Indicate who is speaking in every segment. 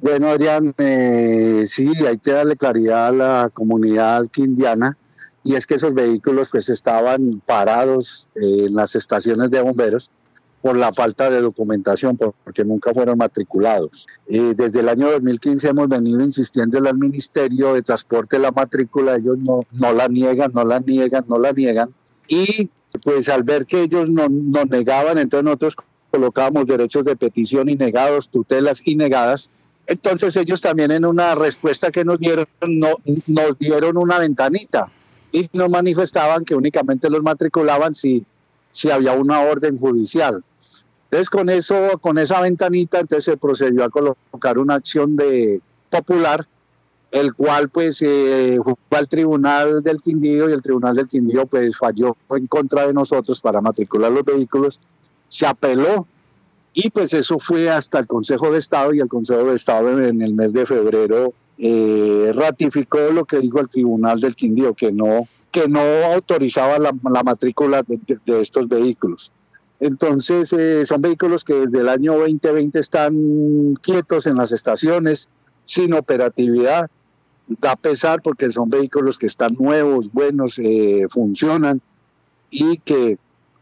Speaker 1: Bueno, Adrián, sí, hay que darle claridad a la comunidad quindiana y es que esos vehículos pues estaban parados en las estaciones de bomberos por la falta de documentación, porque nunca fueron matriculados. Desde el año 2015 hemos venido insistiendo al Ministerio de Transporte la matrícula, ellos no la niegan, no la niegan, no la niegan, y pues al ver que ellos nos negaban, entonces nosotros colocábamos derechos de petición y negados, tutelas y negadas. Entonces ellos también en una respuesta que nos dieron, nos dieron una ventanita y nos manifestaban que únicamente los matriculaban si había una orden judicial. Entonces con esa ventanita, entonces se procedió a colocar una acción de popular, el cual pues fue al Tribunal del Quindío y el Tribunal del Quindío pues falló en contra de nosotros para matricular los vehículos, se apeló y pues eso fue hasta el Consejo de Estado y el Consejo de Estado en el mes de febrero ratificó lo que dijo el Tribunal del Quindío, que no autorizaba la matrícula de estos vehículos. Entonces son vehículos que desde el año 2020 están quietos en las estaciones, sin operatividad. Da pesar porque son vehículos que están nuevos, buenos, funcionan y que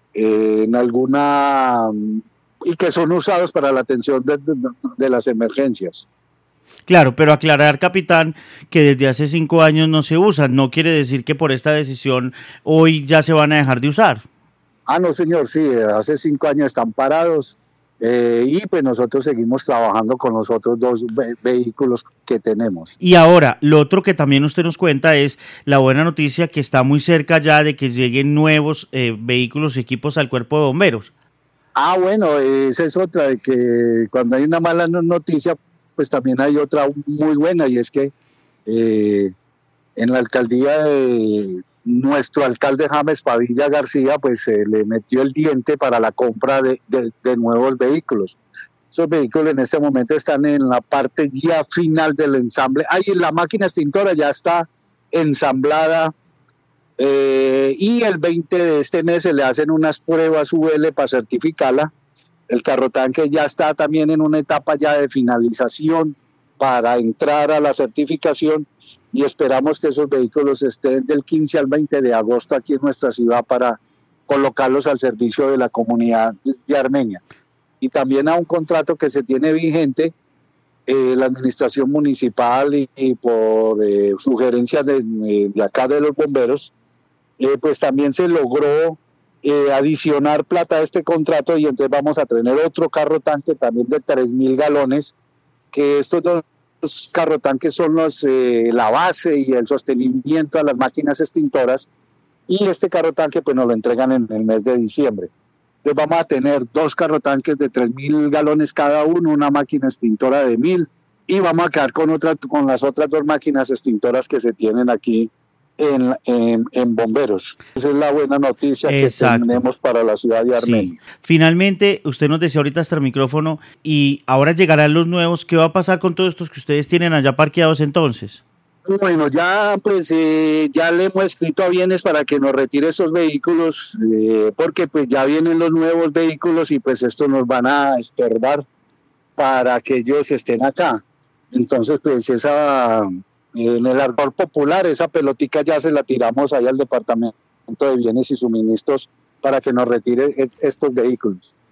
Speaker 1: en alguna y que son usados para la atención de las emergencias.
Speaker 2: Claro, pero aclarar, capitán, que desde hace 5 años no se usan, no quiere decir que por esta decisión hoy ya se van a dejar de usar.
Speaker 1: No, señor, sí, hace 5 años están parados y pues nosotros seguimos trabajando con los otros dos vehículos que tenemos.
Speaker 2: Y ahora, lo otro que también usted nos cuenta es la buena noticia que está muy cerca ya de que lleguen nuevos vehículos y equipos al cuerpo de bomberos.
Speaker 1: Bueno, esa es otra, de que cuando hay una mala noticia, pues también hay otra muy buena, y es que en la alcaldía de nuestro alcalde James Padilla García, pues le metió el diente para la compra de nuevos vehículos. Esos vehículos en este momento están en la parte ya final del ensamble. La máquina extintora ya está ensamblada. Y el 20 de este mes se le hacen unas pruebas UL para certificarla. El carro tanque ya está también en una etapa ya de finalización para entrar a la certificación y esperamos que esos vehículos estén del 15 al 20 de agosto aquí en nuestra ciudad para colocarlos al servicio de la comunidad de Armenia. Y también a un contrato que se tiene vigente, la administración municipal y por sugerencias de acá de los bomberos, pues también se logró adicionar plata a este contrato y entonces vamos a tener otro carro tanque también de 3.000 galones, que estos dos carro tanques son la base y el sostenimiento a las máquinas extintoras, y este carro tanque pues nos lo entregan en el mes de diciembre. Entonces vamos a tener dos carro tanques de 3.000 galones cada uno, una máquina extintora de 1.000, y vamos a quedar con las otras dos máquinas extintoras que se tienen aquí en bomberos. Esa es la buena noticia. Exacto. Que tenemos para la ciudad de Armenia.
Speaker 2: Sí. Finalmente, usted nos decía ahorita hasta el micrófono, y ahora llegarán los nuevos. ¿Qué va a pasar con todos estos que ustedes tienen allá parqueados entonces?
Speaker 1: Bueno, ya pues ya le hemos escrito a Bienes para que nos retire esos vehículos, porque pues ya vienen los nuevos vehículos y pues estos nos van a estorbar para que ellos estén acá. Entonces pues en el árbol popular, esa pelotica ya se la tiramos ahí al Departamento de Bienes y Suministros para que nos retire estos vehículos.